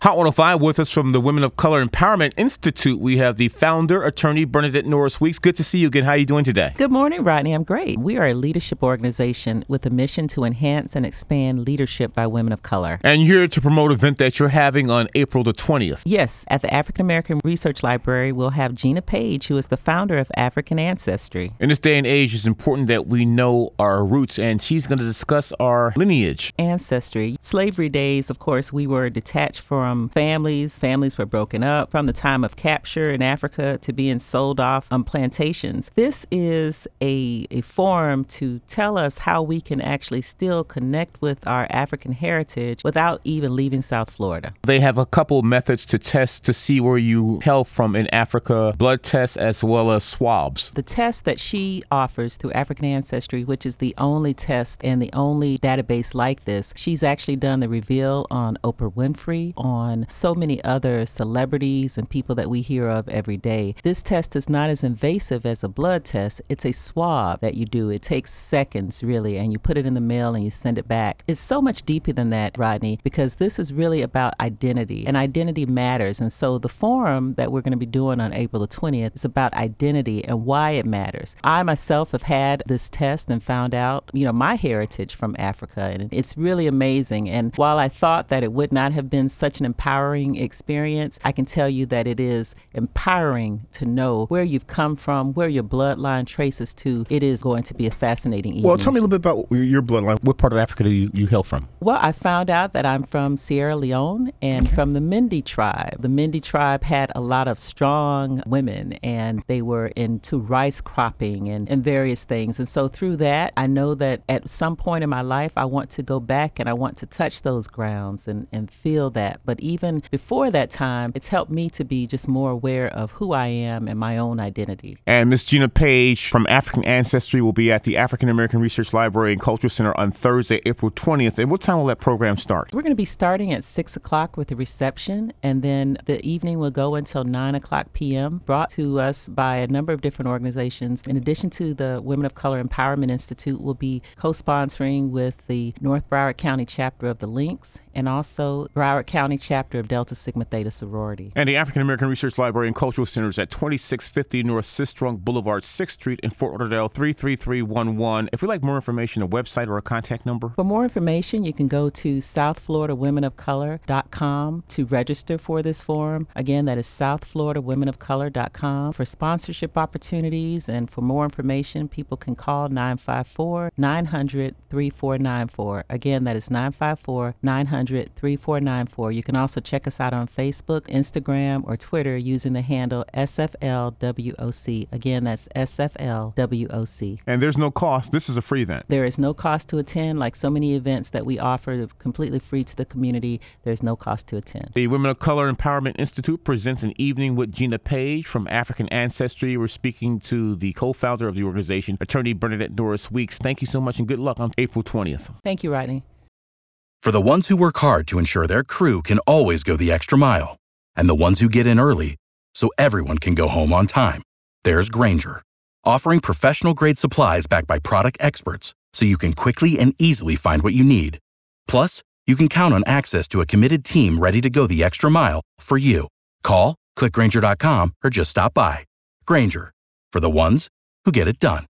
Hot 105 with us from the Women of Color Empowerment Institute. We have the founder, attorney Bernadette Norris Weeks. Good to see you again. How are you doing today? Good morning, Rodney. I'm great. We are a leadership organization with a mission to enhance and expand leadership by women of color. And you're here to promote an event that you're having on April the 20th. Yes, at the African American Research Library, we'll have Gina Page, who is the founder of African Ancestry. In this day and age, it's important that we know our roots, and she's going to discuss our lineage. Ancestry. Slavery days, of course, we were detached from families. Families were broken up from the time of capture in Africa to being sold off on plantations. This is a forum to tell us how we can actually still connect with our African heritage without even leaving South Florida. They have a couple methods to test to see where you hail from in Africa, blood tests as well as swabs. The test that she offers through African Ancestry, which is the only test and the only database like this, she's actually done the reveal on Oprah Winfrey, on so many other celebrities and people that we hear of every day. This test is not as invasive as a blood test. It's a swab that you do. It takes seconds, really, and you put it in the mail and you send it back. It's so much deeper than that, Rodney, because this is really about identity, and identity matters. And so the forum that we're going to be doing on April the 20th is about identity and why it matters. I myself have had this test and found out, my heritage from Africa, and it's really amazing. And while I thought that it would not have been such an empowering experience, I can tell you that it is empowering to know where you've come from, where your bloodline traces to. It is going to be a fascinating evening. Well, tell me a little bit about your bloodline. What part of Africa do you hail from? Well, I found out that I'm from Sierra Leone and from the Mende tribe. The Mende tribe had a lot of strong women, and they were into rice cropping and various things. And so through that, I know that at some point in my life, I want to go back and I want to touch those grounds and feel that. But even before that time, it's helped me to be just more aware of who I am and my own identity. And Miss Gina Page from African Ancestry will be at the African American Research Library and Cultural Center on Thursday, April 20th. And what time will that program start? We're going to be starting at 6 o'clock with the reception, and then the evening will go until 9 o'clock p.m., brought to us by a number of different organizations. In addition to the Women of Color Empowerment Institute, we'll be co-sponsoring with the North Broward County chapter of the Lynx and also Broward County chapter of Delta Sigma Theta Sorority. And the African American Research Library and Cultural Center is at 2650 North Sistrunk Boulevard, 6th Street in Fort Lauderdale, 33311. If you'd like more information, a website or a contact number? For more information, you can go to southfloridawomenofcolor.com to register for this forum. Again, that is southfloridawomenofcolor.com. For sponsorship opportunities and for more information, people can call 954-900-3494. Again, that is 954-900-3494. You can also check us out on Facebook, Instagram, or Twitter using the handle SFLWOC. Again, that's SFLWOC. And there's no cost. This is a free event. There is no cost to attend. Like so many events that we offer completely free to the community, there's no cost to attend. The Women of Color Empowerment Institute presents an evening with Gina Page from African Ancestry. We're speaking to the co-founder of the organization, attorney Bernadette Norris Weeks. Thank you so much and good luck on April 20th. Thank you, Rodney. For the ones who work hard to ensure their crew can always go the extra mile, and the ones who get in early so everyone can go home on time, there's Grainger, offering professional-grade supplies backed by product experts so you can quickly and easily find what you need. Plus, you can count on access to a committed team ready to go the extra mile for you. Call, click Grainger.com, or just stop by. Grainger, for the ones who get it done.